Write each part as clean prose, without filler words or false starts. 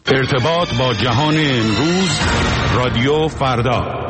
ارتباط با جهان امروز، رادیو فردا.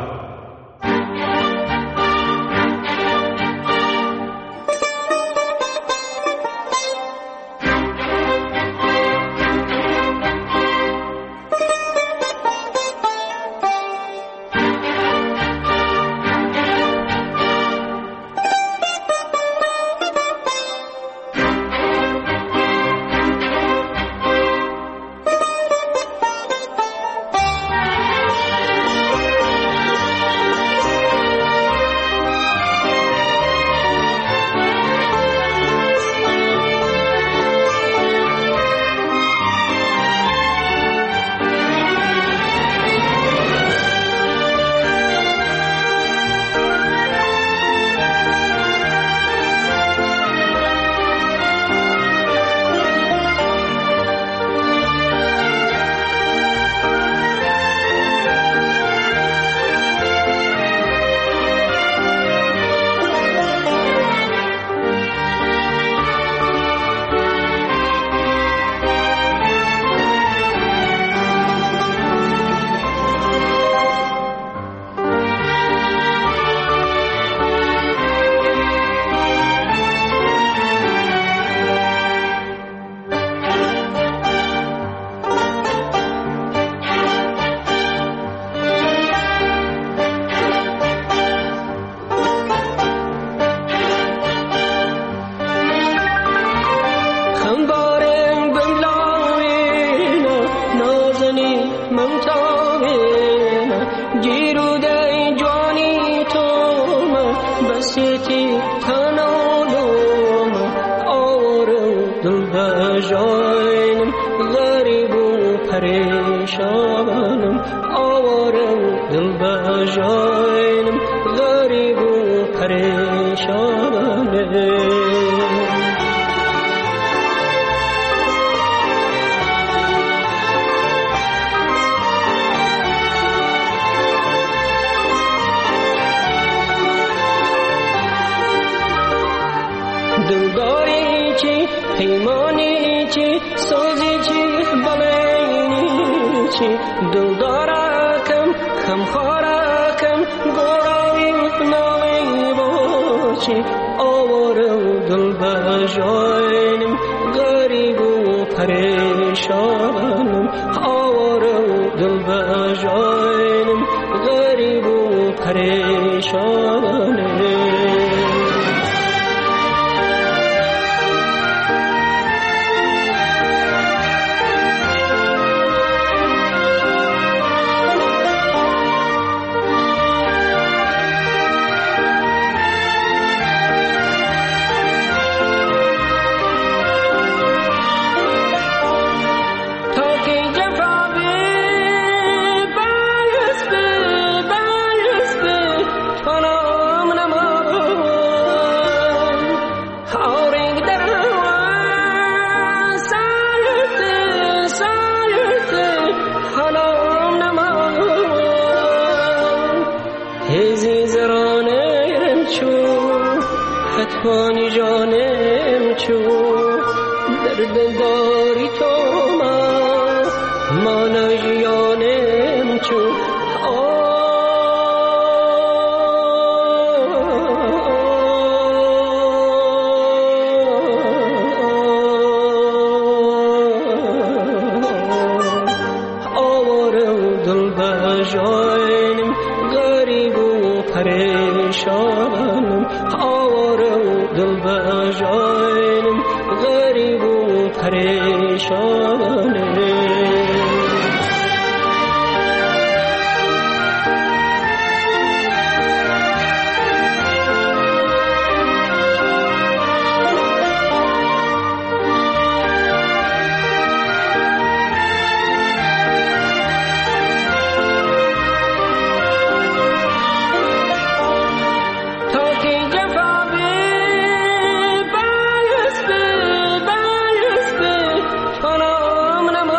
Anam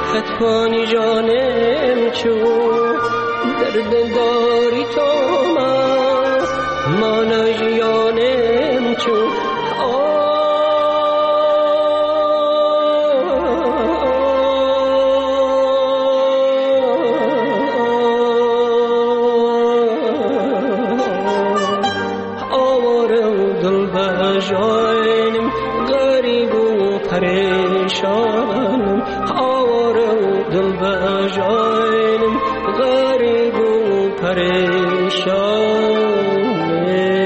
خط کنی جانم چون درد داری تو مانا جیانم چون جانم غریب و پریشانم آواره و دل به جانم غریب و پریشانم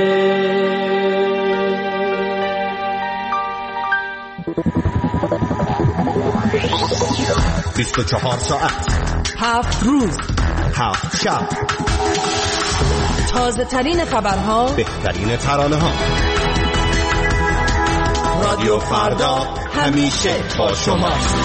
24 ساعت 7 روز 7 شب تازه ترین خبرها بهترین ترانه ها رادیو فردا همیشه با شماست.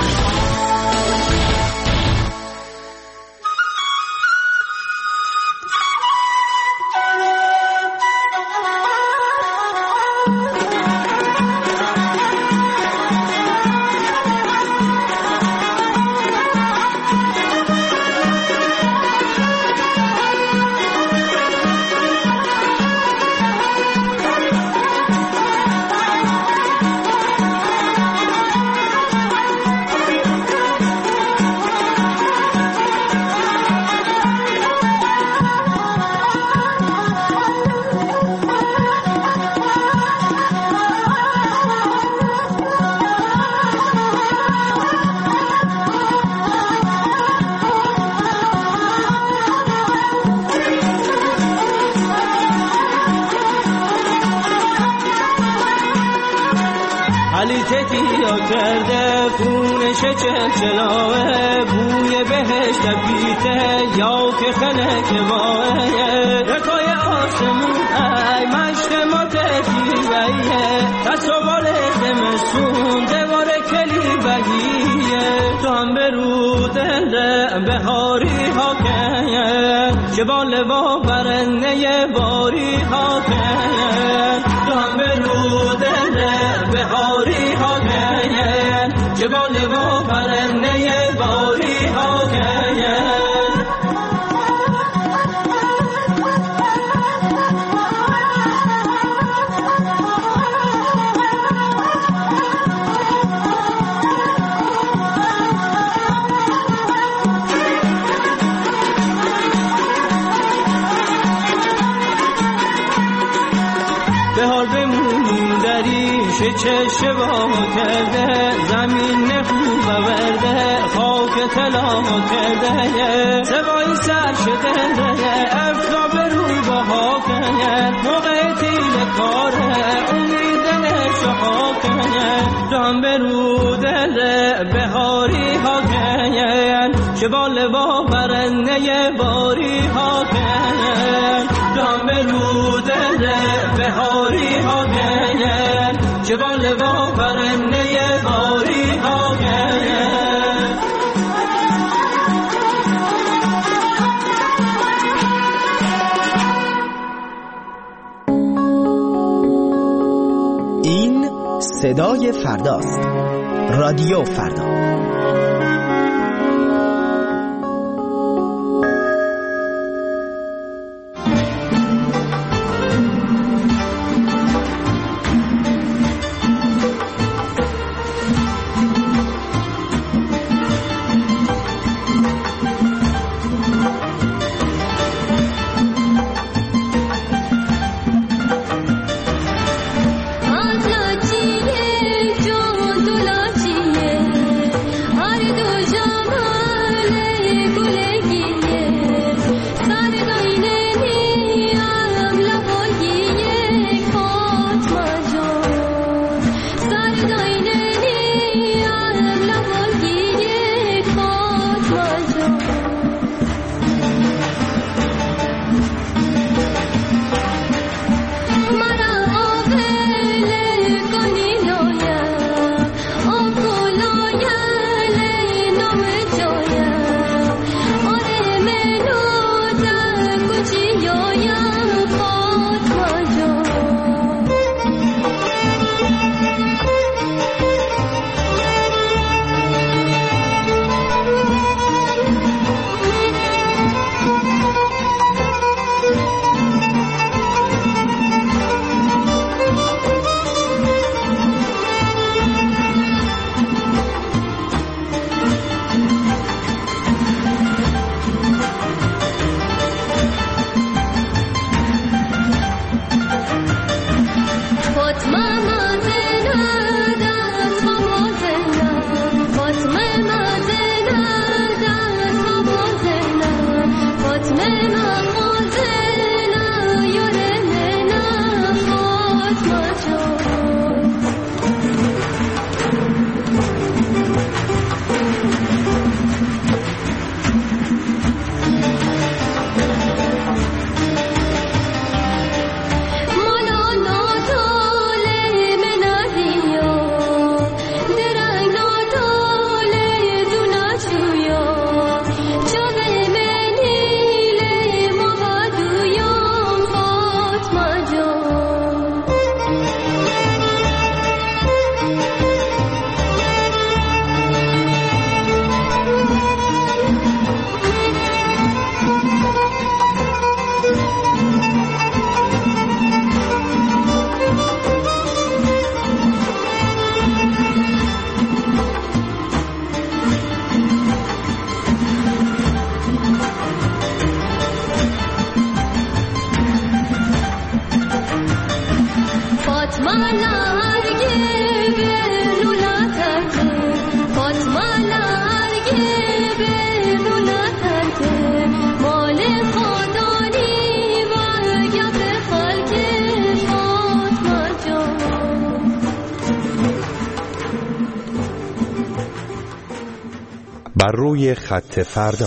علی تکیا کرده خونش چلچلاه بوی بهشت بیته یا که خلک ماه رکای آسمون ای مشت ما تکیویه تصوال دمسون دوار کلی بگیه تو هم برو دنده بهاری ها که شبال با برنه باری ها که تو هم برو دنده بهاری ها که جبال و پرنده باری ها که به حال بمونیم دریش چه با کرده زمین خوب ورده خاک طلا کرده سوای سر شده افتا به روی باها کنه موقع تیل کاره امید شها کنه دام به رو دل بهاری ها کنه شبال با برنه باری ها کنه دام به رو دل بهاری ها کنه شبال با برنه باری ها کنه این صدای فرداست. رادیو فردا. आजा जिए जो दुला जिए بر روی خط فردا.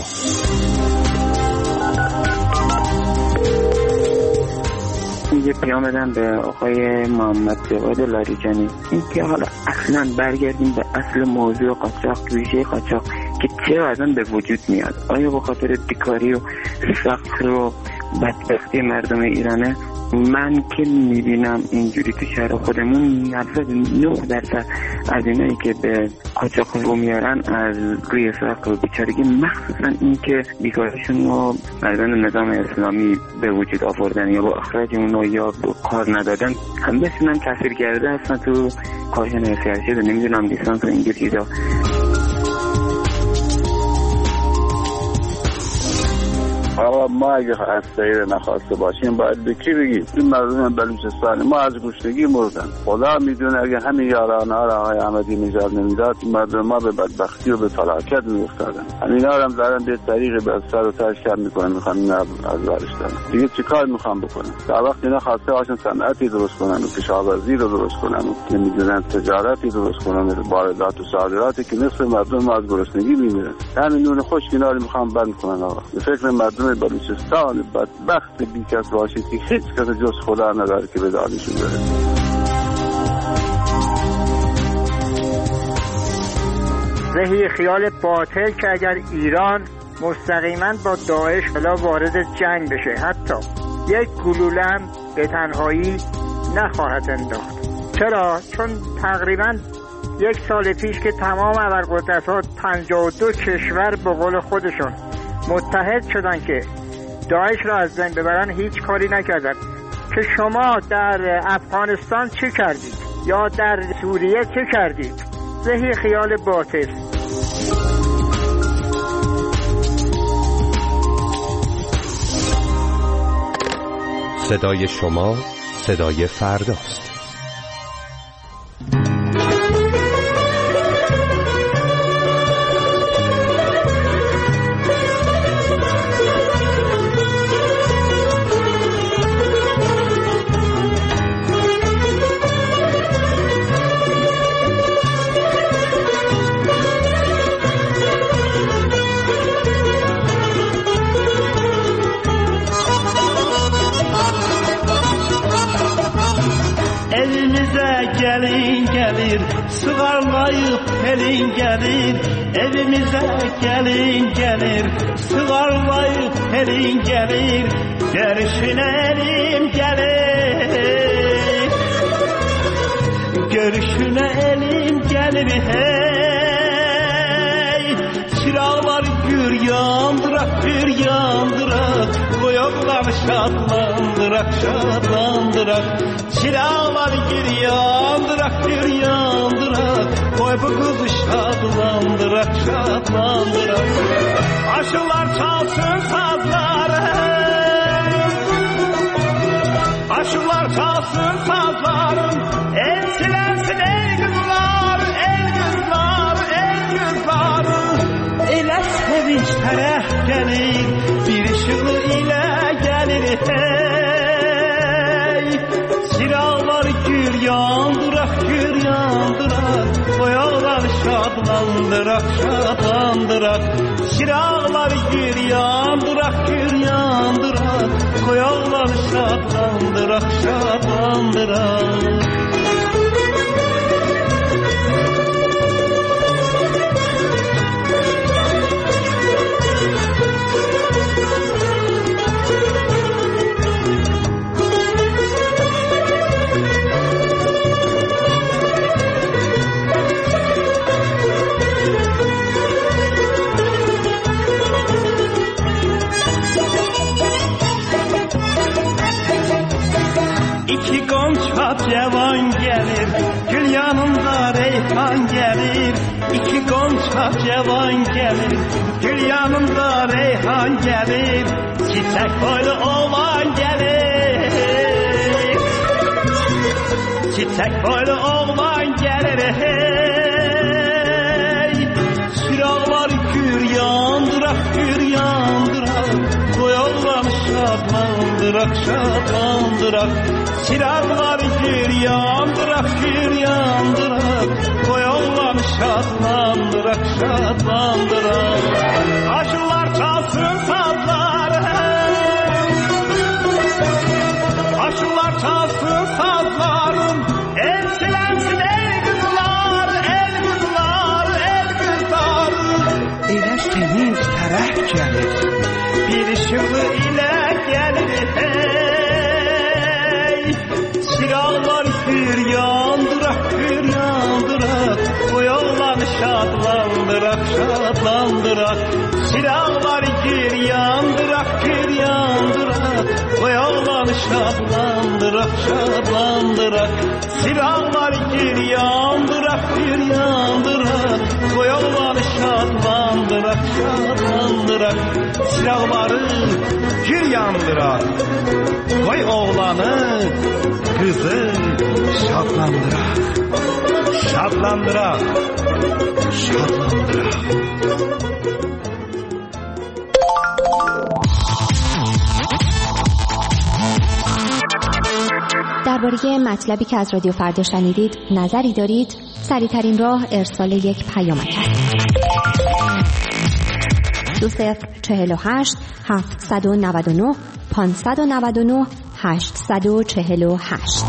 یه پیام بدم به آقای محمد جواد لاریجانی، این که حالا اصلا برگردیم به اصل موضوع قاچاق، ریشه قاچاق که چرا اصلا به وجود میاد. آیا به خاطر بیکاری و فقر و بدبختی مردم ایرانه؟ من که میبینم اینجوری تو شهر خودمون 99% از اینایی که به قاچاق رو میارن از روی فقر و بیچارگی، مخصوصا این که بیکاریشون رو مردم نظام اسلامی به وجود آوردن یا با اخراج اون یا کار ندادن، همه‌شون هم تاثیر کرده هستن تو کارشون سیاسی و نمیدونم لیسانس و اینجور چیزا. آقا ما اگه غیر نخواسته باشیم باید به کی بگیم؟ این مردم بلوچستان ما از گشنگی مردن. خدا میدونه اگه همین یارانه ها را آقای احمدی نژاد نمیداد مردم ما به بدبختی و به فلاکت میافتادن. همینا هم دارن به طریق به سر و تاش کم میکنن، میخوان اینا از ورش دارن. دیگه چیکار میخوان بکنن؟ تا وقتی اینا خواسته باشن صنعتی درست کنن و کشاورزی رو درست کنن و نمیدونن تجارتی درست کنن، واردات و صادراتی که نصف مردم ما از گرسنگی میمیرن. همین نون خشک اینا رو میخوان بند کنن. آقا به فکر مردم بلوچستان بدبخت بیکس باشید که هیچ کس جز خدا نداره که به دادشون برسه. ذهی خیال باطل که اگر ایران مستقیما با داعش بلا وارد جنگ بشه حتی یک گلوله هم به تنهایی نخواهد انداخت. چرا؟ چون تقریبا یک سال پیش که تمام ابرقدرت‌ها 52 کشور به قول خودشون متحد شدن که داعش را از بین ببرن، هیچ کاری نکردن. که شما در افغانستان چه کردید یا در سوریه چه کردید؟ ذهی خیال باطل. صدای شما صدای فرداست. Sığarlayıp elin gelir, evimize gelin gelir. Sığarlayıp elin gelir, görüşün elim gelir. Görüşün elim gelir hey. Çıraqlar gür yandırak, gür yandırak. Koyaqlar şadlandırak, şadlandırak. Çıraqlar gür yandırak, gür yandırak. Koy bu kızı şadlandırak, şadlandırak. Aşılar çalsın sazları, aşılar çalsın sazların. El silensin ey kızlar, ey kızlar, ey kızlar. Elə sevinç tərəf gəlir, bir ışığı ilə gəlir hey. Çıraqlar gür yandırak, gür yandırak. Koyaqlar şadlandırak, şadlandırak. Çıraqlar gür yandırak, gür yandırak. Koyaqlar şadlandırak, şadlandırak. İki qonça cavan gəlir, gül yanında reyhan gəlir. İki qonça cavan gəlir, gül yanında reyhan gəlir. Çiçək boylu oğlan gəlir, çiçək boylu oğlan gəlir hey. yandırak şadlandırak, silahları gir yandırak koy oğlan şadlandırak aşılar çalsın sazlar, aşılar çalsın sazlarım, elçilensin ey kızlar, el kızlar. Eləş temiz tərəf gəlir, bir işığı ilə gəlir, hey. Silahlar bir yandırak, koy oğlanı şadlandırak, silahlar gir yandırak, koy oğlanı şadlandırak, silahlar gir yandırak, koy oğlanı şadlandırak, silahları gir yandırak, koy oğlanı kızı şadlandırak. درباره مطلبی که از رادیو فردا شنیدید نظری دارید؟ سریع‌ترین راه ارسال یک پیامک است. 2048 799 599 848.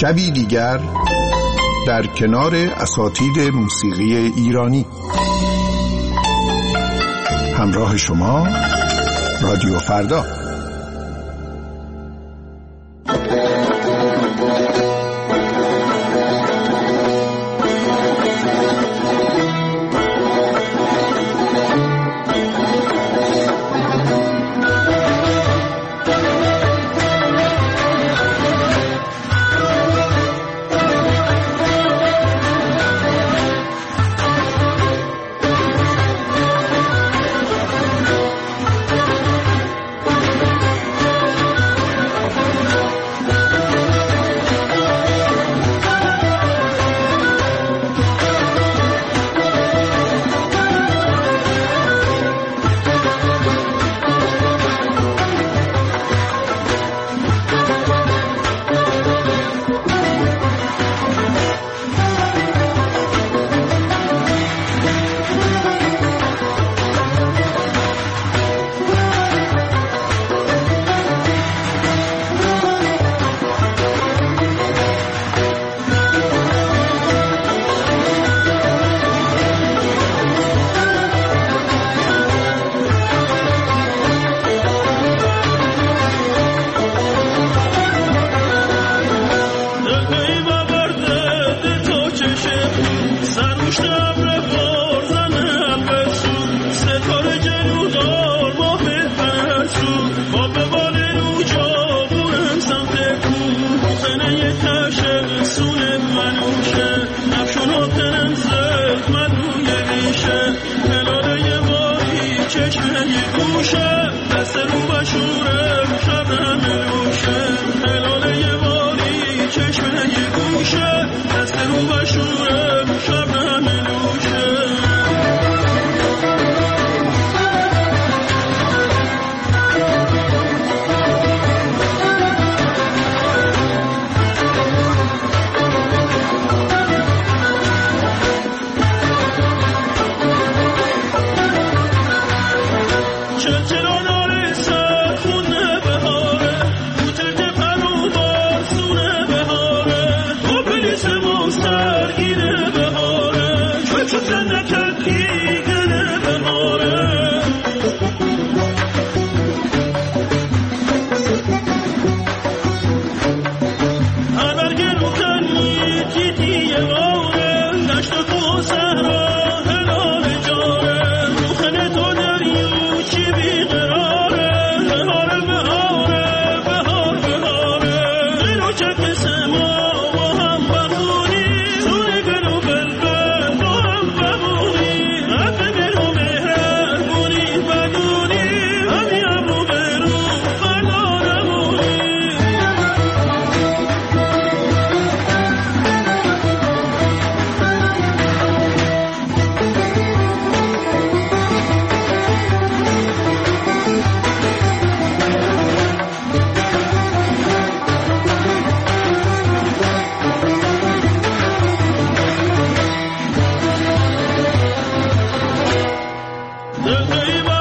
شبی دیگر در کنار اساتید موسیقی ایرانی. همراه شما رادیو فردا. The